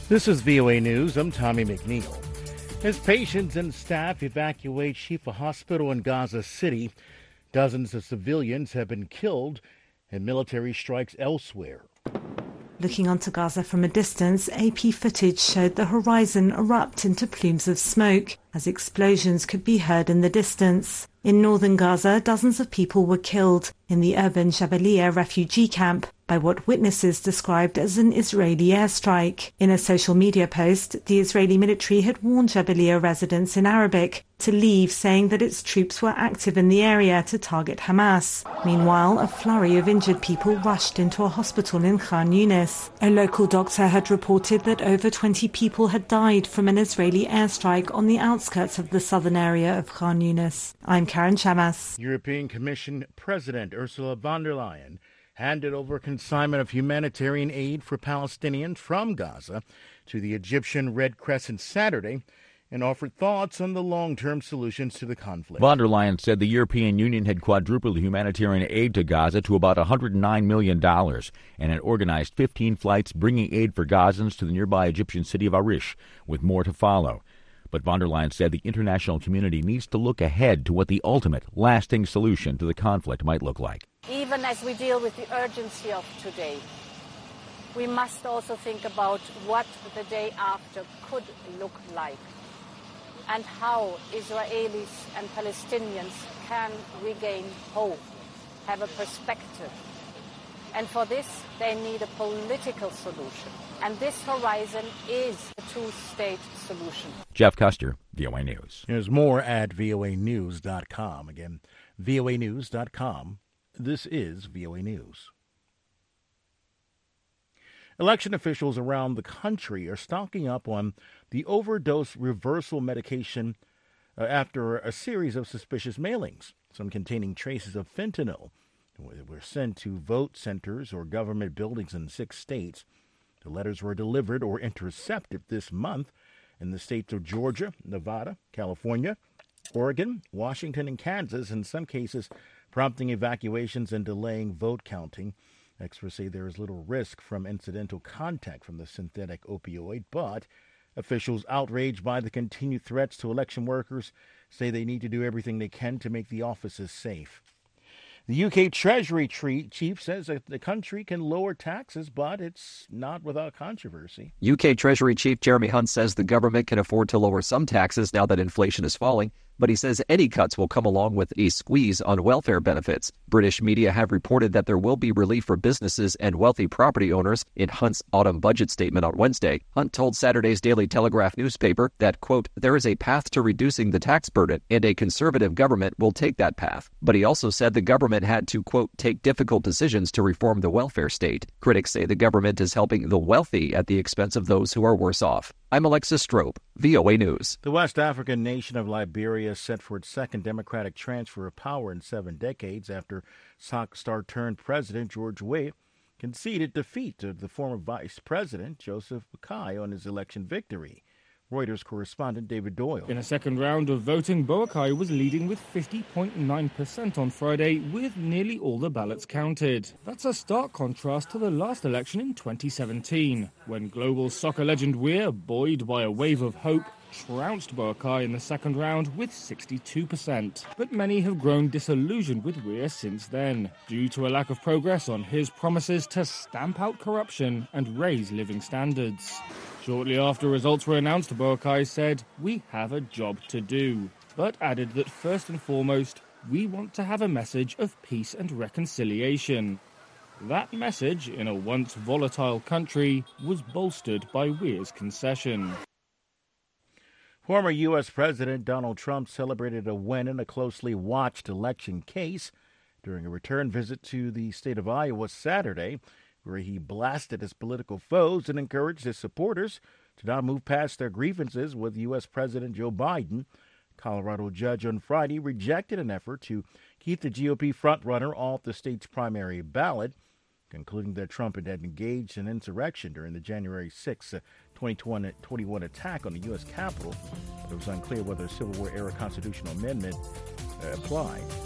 This is VOA News. I'm Tommy McNeil. As patients and staff evacuate Shifa Hospital in Gaza City, dozens of civilians have been killed in military strikes elsewhere. Looking onto Gaza from a distance, AP footage showed the horizon erupt into plumes of smoke as explosions could be heard in the distance. In northern Gaza, dozens of people were killed in the urban Jabalia refugee camp by what witnesses described as an Israeli airstrike. In a social media post, the Israeli military had warned Jabalia residents in Arabic to leave, saying that its troops were active in the area to target Hamas. Meanwhile, a flurry of injured people rushed into a hospital in Khan Yunis. A local doctor had reported that over 20 people had died from an Israeli airstrike on the outskirts of the southern area of Khan Yunis. I'm Karen Chamas. European Commission President Ursula von der Leyen handed over consignment of humanitarian aid for Palestinians from Gaza to the Egyptian Red Crescent Saturday and offered thoughts on the long-term solutions to the conflict. Von der Leyen said the European Union had quadrupled humanitarian aid to Gaza to about $109 million and had organized 15 flights bringing aid for Gazans to the nearby Egyptian city of Arish, with more to follow. But von der Leyen said the international community needs to look ahead to what the ultimate, lasting solution to the conflict might look like. Even as we deal with the urgency of today, we must also think about what the day after could look like and how Israelis and Palestinians can regain hope, have a perspective. And for this, they need a political solution. And this horizon is a two-state solution. Jeff Custer, VOA News. There's more at voanews.com. Again, voanews.com. This is VOA News. Election officials around the country are stocking up on the overdose reversal medication after a series of suspicious mailings, some containing traces of fentanyl, were sent to vote centers or government buildings in 6 states. The letters were delivered or intercepted this month in the states of Georgia, Nevada, California, Oregon, Washington, and Kansas, in some cases prompting evacuations and delaying vote counting. Experts say there is little risk from incidental contact from the synthetic opioid, but officials outraged by the continued threats to election workers say they need to do everything they can to make the offices safe. The UK Treasury chief says that the country can lower taxes, but it's not without controversy. UK Treasury Chief Jeremy Hunt says the government can afford to lower some taxes now that inflation is falling, but he says any cuts will come along with a squeeze on welfare benefits. British media have reported that there will be relief for businesses and wealthy property owners in Hunt's autumn budget statement on Wednesday. Hunt told Saturday's Daily Telegraph newspaper that, quote, there is a path to reducing the tax burden and a conservative government will take that path. But he also said the government had to, quote, take difficult decisions to reform the welfare state. Critics say the government is helping the wealthy at the expense of those who are worse off. I'm Alexis Strope, VOA News. The West African nation of Liberia is set for its second democratic transfer of power in 7 decades after Star-turned President George Weah conceded defeat to the former Vice President Joseph Boakai on his election victory. Reuters correspondent David Doyle. In a second round of voting, Boakai was leading with 50.9% on Friday, with nearly all the ballots counted. That's a stark contrast to the last election in 2017, when global soccer legend Weah, buoyed by a wave of hope, trounced Boakai in the second round with 62%. But many have grown disillusioned with Weah since then, due to a lack of progress on his promises to stamp out corruption and raise living standards. Shortly after results were announced, Boakai said, "We have a job to do," but added that first and foremost, we want to have a message of peace and reconciliation. That message, in a once volatile country, was bolstered by Weah's concession. Former U.S. President Donald Trump celebrated a win in a closely watched election case during a return visit to the state of Iowa Saturday, where he blasted his political foes and encouraged his supporters to not move past their grievances with U.S. President Joe Biden. A Colorado judge on Friday rejected an effort to keep the GOP frontrunner off the state's primary ballot, concluding that Trump had engaged in insurrection during the January 6, 2021 attack on the U.S. Capitol. It was unclear whether a Civil War-era constitutional amendment applied.